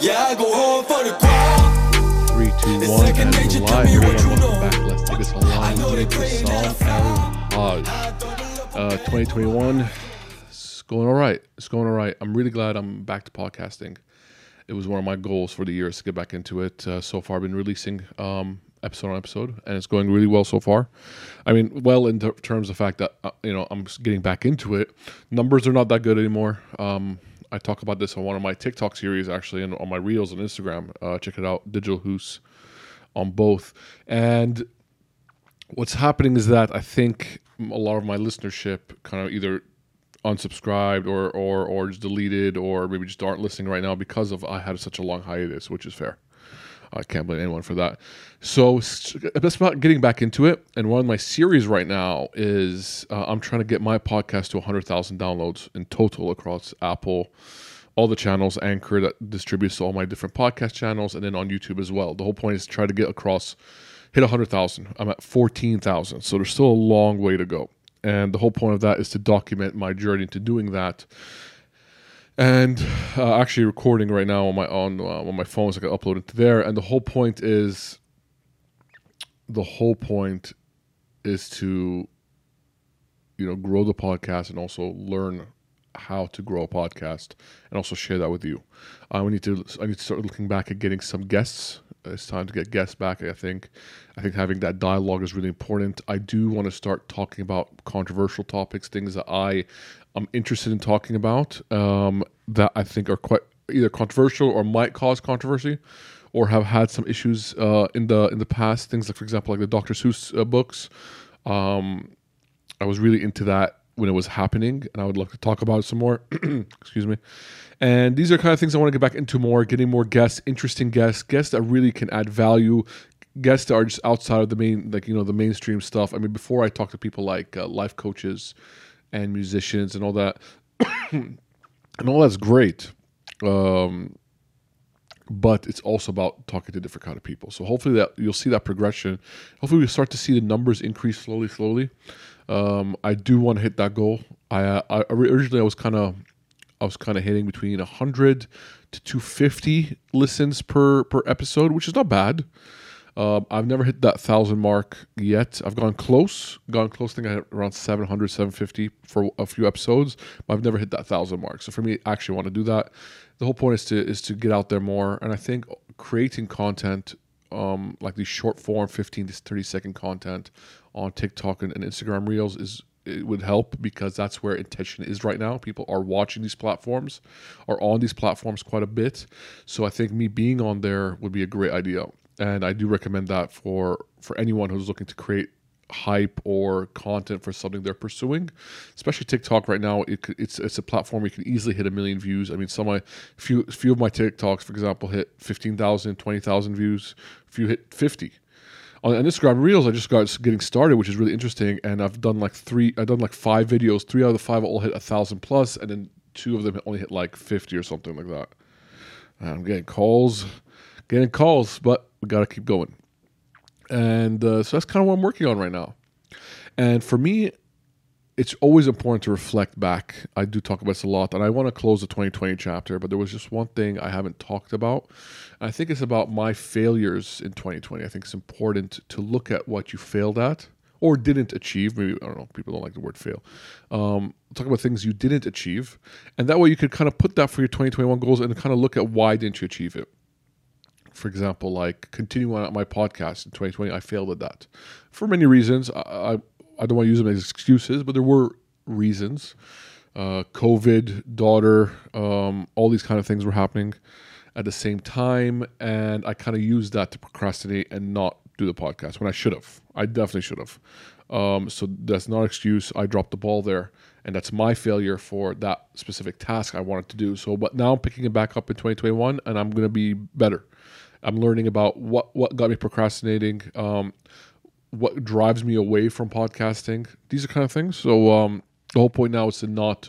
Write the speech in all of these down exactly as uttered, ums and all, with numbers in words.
Yeah, I go home for the crowd. Three, two, one, and we're live. Everyone, welcome back. Let's take this online with Hassan El-Haj. Uh, twenty twenty-one, it's going all right. It's going all right. I'm really glad I'm back to podcasting. It was one of my goals for the year is to get back into it. Uh, so far, I've been releasing um, episode on episode, and it's going really well so far. I mean, well, in ter- terms of the fact that, uh, you know, I'm getting back into it. Numbers are not that good anymore. Um, I talk about this on one of my TikTok series, actually, and on my Reels on Instagram. Uh, check it out, Digital Hoos, on both. And what's happening is that I think a lot of my listenership kind of either unsubscribed or, or, or just deleted or maybe just aren't listening right now because of I had such a long hiatus, which is fair. I can't blame anyone for that. So it's about getting back into it. And one of my series right now is uh, I'm trying to get my podcast to one hundred thousand downloads in total across Apple, all the channels, Anchor that distributes to all my different podcast channels, and then on YouTube as well. The whole point is to try to get across, hit one hundred thousand. I'm at fourteen thousand. So there's still a long way to go. And the whole point of that is to document my journey to doing that. And uh, actually recording right now on my on uh, on my phone, so I can upload it to there. And the whole point is, the whole point is to, you know, grow the podcast and also learn how to grow a podcast, and also share that with you. Uh, we need to I need to start looking back at getting some guests. It's time to get guests back. I think I think having that dialogue is really important. I do want to start talking about controversial topics, things that I am interested in talking about, um, that I think are quite either controversial or might cause controversy, or have had some issues uh, in the in the past. Things like, for example, like the Doctor Seuss uh, books. Um, I was really into that when it was happening, and I would like to talk about it some more. Excuse me. And these are kind of things I want to get back into more, getting more guests, interesting guests, guests that really can add value, guests that are just outside of the main, like, you know, the mainstream stuff. I mean, before I talk to people like uh, life coaches and musicians and all that, and all that's great. Um, but it's also about talking to different kind of people. So hopefully that you'll see that progression. Hopefully we start to see the numbers increase slowly, slowly. Um, I do want to hit that goal. I, uh, I originally I was kind of I was kind of hitting between one hundred to two hundred fifty listens per per episode, which is not bad. Um, I've never hit that one thousand mark yet. I've gone close, gone close. I think I had around seven hundred, seven fifty for a few episodes, but I've never hit that one thousand mark. So for me, I actually want to do that. The whole point is to is to get out there more, and I think creating content, um, like these short form, fifteen to thirty second content on TikTok and, and Instagram Reels is. It would help because that's where attention is right now. People are watching these platforms, are on these platforms quite a bit. So I think me being on there would be a great idea. And I do recommend that for, for anyone who's looking to create hype or content for something they're pursuing. Especially TikTok right now, it, it's it's a platform where you can easily hit a million views. I mean, some of my, few, few of my TikToks, for example, hit fifteen thousand, twenty thousand views. A few hit fifty. On Instagram Reels, I just got getting started, which is really interesting. And I've done like three, I've done like five videos. Three out of the five all hit a thousand plus, and then two of them only hit like fifty or something like that. And I'm getting calls, getting calls, but we got to keep going. And uh, so that's kind of what I'm working on right now. And for me, it's always important to reflect back. I do talk about this a lot, and I want to close the twenty twenty chapter, but there was just one thing I haven't talked about. And I think it's about my failures in twenty twenty. I think it's important to look at what you failed at or didn't achieve. Maybe, I don't know, people don't like the word fail. Um, talk about things you didn't achieve, and that way you could kind of put that for your twenty twenty-one goals and kind of look at why didn't you achieve it. For example, like continuing on my podcast in twenty twenty, I failed at that for many reasons. I, I I don't want to use them as excuses, but there were reasons. Uh, COVID, daughter, um, all these kind of things were happening at the same time. And I kind of used that to procrastinate and not do the podcast when I should have. I definitely should have. Um, so that's not an excuse. I dropped the ball there. And that's my failure for that specific task I wanted to do. So, but now I'm picking it back up in twenty twenty-one, and I'm going to be better. I'm learning about what, what got me procrastinating, um, what drives me away from podcasting. These are kind of things. So um, the whole point now is to not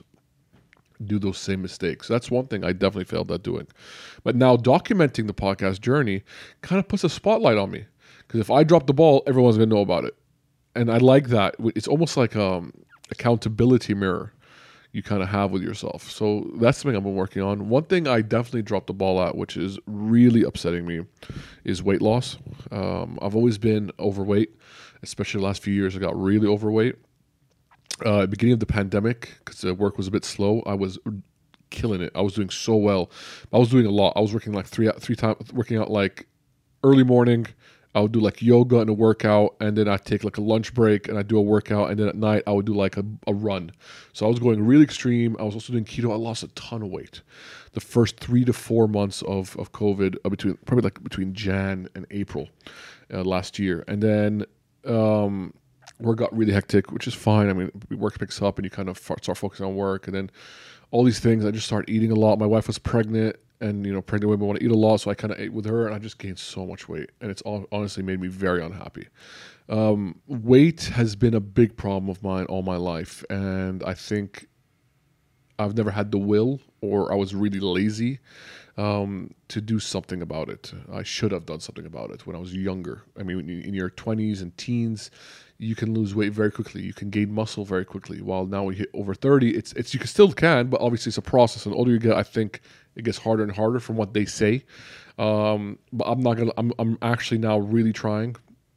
do those same mistakes. That's one thing I definitely failed at doing. But now documenting the podcast journey kind of puts a spotlight on me. Because if I drop the ball, everyone's going to know about it. And I like that. It's almost like um accountability mirror. you kind of have with yourself. So that's something I've been working on. One thing I definitely dropped the ball at, which is really upsetting me, is weight loss. Um, I've always been overweight, especially the last few years. I got really overweight. Uh, at the beginning of the pandemic, because the work was a bit slow, I was killing it. I was doing so well. I was doing a lot. I was working like three three times, working out like early morning. I would do like yoga and a workout, and then I'd take like a lunch break and I'd do a workout, and then at night I would do like a, a run. So I was going really extreme. I was also doing keto. I lost a ton of weight the first three to four months of, of COVID, uh, between probably like between Jan and April uh, last year. And then um, work got really hectic, which is fine. I mean, work picks up and you kind of start focusing on work, and then all these things. I just started eating a lot. My wife was pregnant. And, you know, pregnant women want to eat a lot, so I kind of ate with her, and I just gained so much weight. And it's all, honestly made me very unhappy. Um, weight has been a big problem of mine all my life, and I think I've never had the will, or I was really lazy um, to do something about it. I should have done something about it when I was younger. I mean, in your twenties and teens, you can lose weight very quickly. You can gain muscle very quickly. While now we hit over thirty, it's it's you can still can, but obviously it's a process. And the older you get, I think it gets harder and harder from what they say. Um, but I'm not gonna. I'm I'm actually now really trying.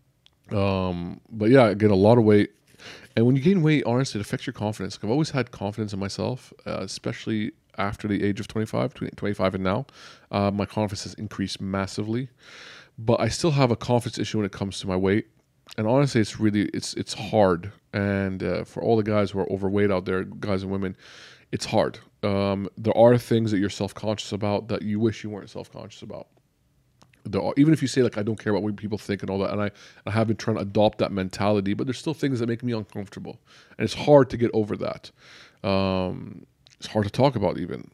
Um, but yeah, I gain a lot of weight. And when you gain weight, honestly, it affects your confidence. I've always had confidence in myself, uh, especially after the age of twenty-five, twenty-five and now. Uh, my confidence has increased massively. But I still have a confidence issue when it comes to my weight. And honestly, it's really, it's it's hard. And uh, for all the guys who are overweight out there, guys and women, it's hard. Um, there are things that you're self-conscious about that you wish you weren't self-conscious about. There are, even if you say, like, I don't care about what people think and all that, and I, I have been trying to adopt that mentality, but there's still things that make me uncomfortable. And it's hard to get over that. Um, it's hard to talk about even.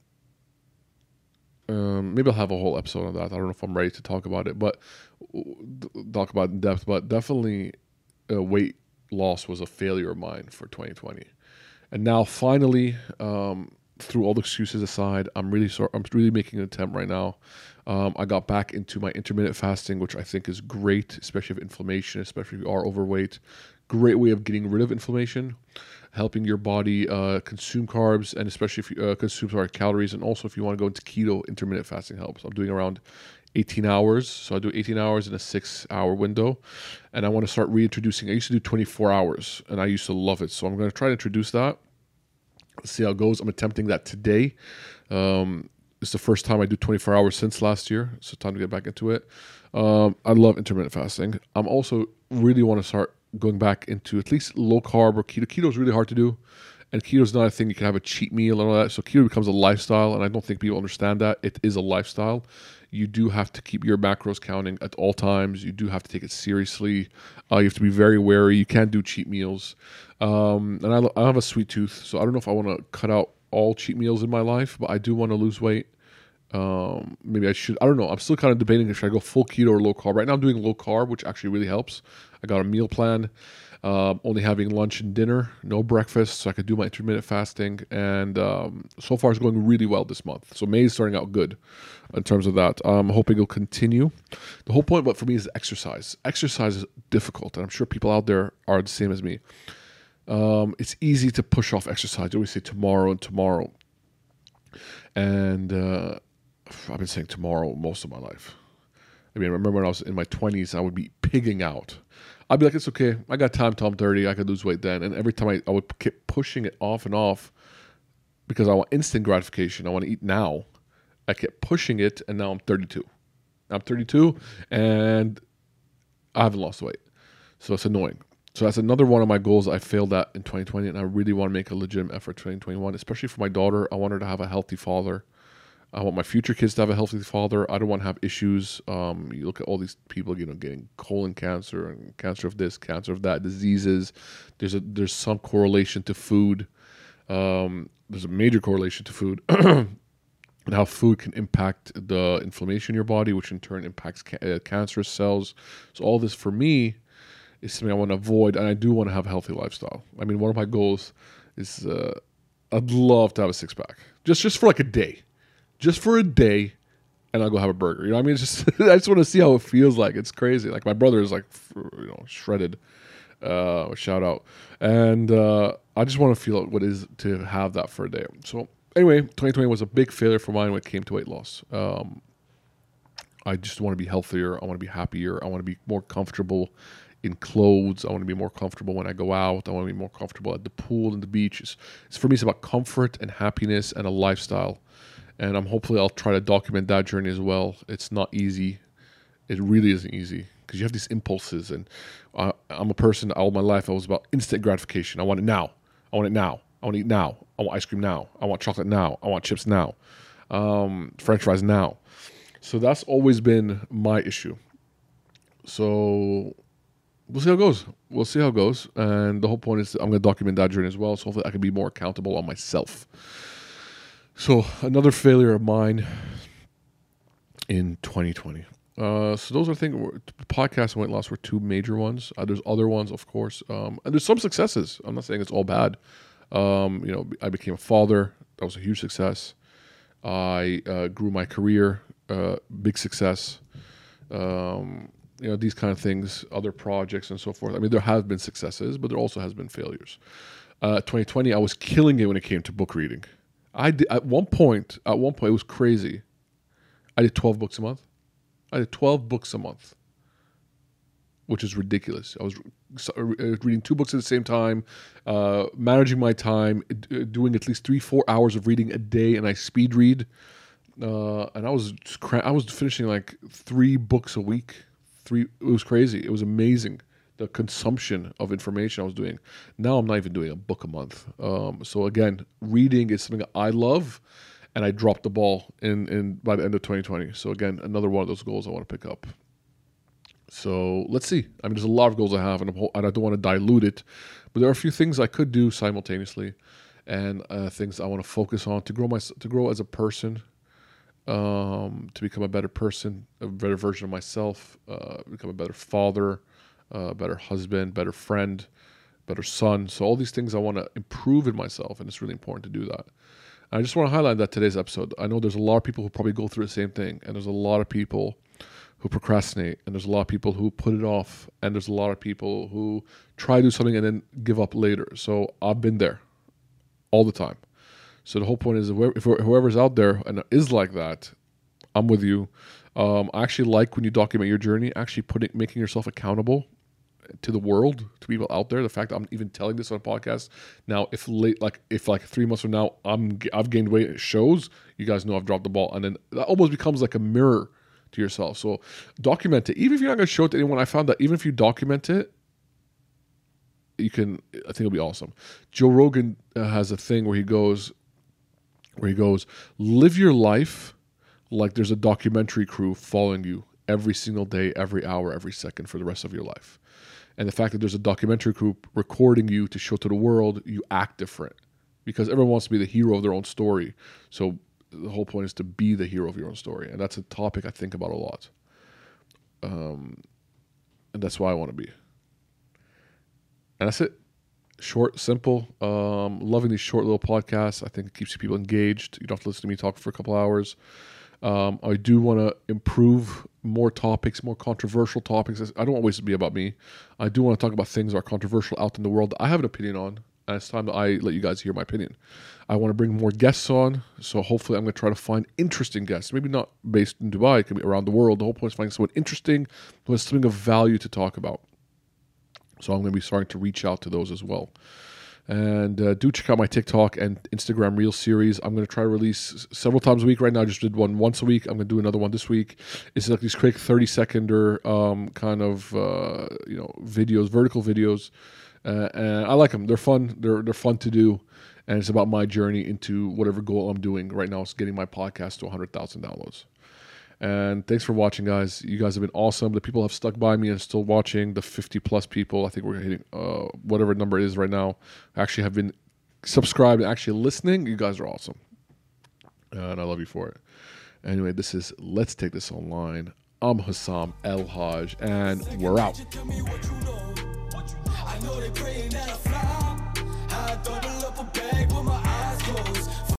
Um, maybe I'll have a whole episode on that. I don't know if I'm ready to talk about it, but talk about it in depth. But definitely uh, weight loss was a failure of mine for twenty twenty. And now finally, um, through all the excuses aside, I'm really sorry. I'm really making an attempt right now. Um, I got back into my intermittent fasting, which I think is great, especially if inflammation, especially if you are overweight. Great way of getting rid of inflammation, helping your body uh, consume carbs, and especially if you uh, consume sorry, calories. And also if you want to go into keto, intermittent fasting helps. I'm doing around eighteen hours. So I do eighteen hours in a six hour window. And I want to start reintroducing, I used to do twenty-four hours and I used to love it. So I'm going to try to introduce that. Let's see how it goes. I'm attempting that today. Um, it's the first time I do twenty-four hours since last year. So time to get back into it. Um, I love intermittent fasting. I'm also really want to start going back into at least low carb or keto. Keto is really hard to do. And keto is not a thing you can have a cheat meal and all that. So keto becomes a lifestyle. And I don't think people understand that. It is a lifestyle. You do have to keep your macros counting at all times. You do have to take it seriously. Uh, you have to be very wary. You can't do cheat meals. Um, and I, I have a sweet tooth, so I don't know if I want to cut out all cheat meals in my life, but I do want to lose weight. Um, maybe I should. I don't know. I'm still kind of debating if should I go full keto or low carb. Right now I'm doing low carb, which actually really helps. I got a meal plan. Uh, only having lunch and dinner, no breakfast, so I could do my intermittent fasting. And um, so far it's going really well this month. So May is starting out good in terms of that. I'm hoping it'll continue. The whole point, but for me, is exercise. Exercise is difficult, and I'm sure people out there are the same as me. Um, it's easy to push off exercise. I always say tomorrow and tomorrow. And uh, I've been saying tomorrow most of my life. I mean, I remember when I was in my twenties, I would be pigging out. I'd be like, it's okay. I got time till I'm thirty. I could lose weight then. And every time I, I would keep pushing it off and off because I want instant gratification. I want to eat now. I kept pushing it, and now I'm thirty-two. I'm thirty-two, and I haven't lost weight. So it's annoying. So that's another one of my goals I failed at in twenty twenty, and I really want to make a legitimate effort in twenty twenty-one, especially for my daughter. I want her to have a healthy father. I want my future kids to have a healthy father. I don't want to have issues. Um, you look at all these people, you know, getting colon cancer and cancer of this, cancer of that, diseases. There's a there's some correlation to food. Um, there's a major correlation to food and how food can impact the inflammation in your body, which in turn impacts ca- uh, cancerous cells. So all this for me is something I want to avoid, and I do want to have a healthy lifestyle. I mean, one of my goals is uh, I'd love to have a six pack, just just for like a day. Just for a day, and I'll go have a burger. You know what I mean? It's just I just want to see how it feels like. It's crazy. Like my brother is like, you know, shredded. Uh, shout out. And uh, I just want to feel what it is to have that for a day. So anyway, twenty twenty was a big failure for mine when it came to weight loss. Um, I just want to be healthier. I want to be happier. I want to be more comfortable in clothes. I want to be more comfortable when I go out. I want to be more comfortable at the pool and the beach. It's, it's for me, it's about comfort and happiness and a lifestyle. And I'm hopefully I'll try to document that journey as well. It's not easy. It really isn't easy because you have these impulses. And I, I'm a person all my life, I was about instant gratification. I want it now. I want it now. I want to eat now. I want ice cream now. I want chocolate now. I want chips now. Um, French fries now. So that's always been my issue. So we'll see how it goes. We'll see how it goes. And the whole point is I'm going to document that journey as well. So hopefully I can be more accountable on myself. So another failure of mine in twenty twenty. Uh, so those are things, podcasts and weight loss were two major ones. Uh, there's other ones, of course. Um, and there's some successes. I'm not saying it's all bad. Um, you know, I became a father. That was a huge success. I uh, grew my career. Uh, big success. Um, you know, these kind of things, other projects and so forth. I mean, there have been successes, but there also has been failures. Uh, twenty twenty, I was killing it when it came to book reading. I did, at one point, at one point, it was crazy. I did twelve books a month. I did twelve books a month, which is ridiculous. I was reading two books at the same time, uh, managing my time, doing at least three, four hours of reading a day, and I speed read. Uh, and I was cra- I was finishing like three books a week. Three. It was crazy. It was amazing. The consumption of information I was doing. Now I'm not even doing a book a month. Um, so again, reading is something I love, and I dropped the ball in, in by the end of twenty twenty. So again, another one of those goals I want to pick up. So let's see. I mean, there's a lot of goals I have, and, I'm, and I don't want to dilute it, but there are a few things I could do simultaneously, and uh, things I want to focus on to grow my to grow as a person, um, to become a better person, a better version of myself, uh, become a better father, a better husband, better friend, better son. So all these things I want to improve in myself, and it's really important to do that. And I just want to highlight that today's episode. I know there's a lot of people who probably go through the same thing, and there's a lot of people who procrastinate, and there's a lot of people who put it off, and there's a lot of people who try to do something and then give up later. So I've been there all the time. So the whole point is, if whoever's out there and is like that, I'm with you. Um, I actually like when you document your journey, actually putting, making yourself accountable to the world, to people out there. The fact that I'm even telling this on a podcast now, if late, like if like three months from now, I'm I've gained weight, it shows. You guys know I've dropped the ball, and then that almost becomes like a mirror to yourself. So document it. Even if you're not going to show it to anyone, I found that even if you document it, you can, I think it'll be awesome. Joe Rogan uh, has a thing where he goes, where he goes, live your life like there's a documentary crew following you every single day, every hour, every second for the rest of your life. And the fact that there's a documentary crew recording you to show to the world, you act different because everyone wants to be the hero of their own story. So the whole point is to be the hero of your own story. And that's a topic I think about a lot. Um, and that's why I want to be. And that's it. Short, simple. Um, loving these short little podcasts. I think it keeps people engaged. You don't have to listen to me talk for a couple hours. Um, I do want to improve more topics, more controversial topics. I don't always be about me. I do want to talk about things that are controversial out in the world that I have an opinion on. And it's time that I let you guys hear my opinion. I want to bring more guests on. So hopefully I'm going to try to find interesting guests. Maybe not based in Dubai. It can be around the world. The whole point is finding someone interesting who has something of value to talk about. So I'm going to be starting to reach out to those as well. And uh, do check out my TikTok and Instagram Reel series. I'm going to try to release several times a week. Right now I just did one once a week. I'm going to do another one this week. It's like these quick thirty seconder um, kind of uh, you know videos, vertical videos. Uh, and I like them. They're fun. They're they're fun to do. And it's about my journey into whatever goal I'm doing. Right now it's getting my podcast to one hundred thousand downloads. And thanks for watching, guys. You guys have been awesome. The people have stuck by me and still watching. The fifty plus people, I think we're hitting uh, whatever number it is right now, actually have been subscribed and actually listening. You guys are awesome. And I love you for it. Anyway, this is Let's Take This Online. I'm Hussam El Haj, and we're out. I know they praying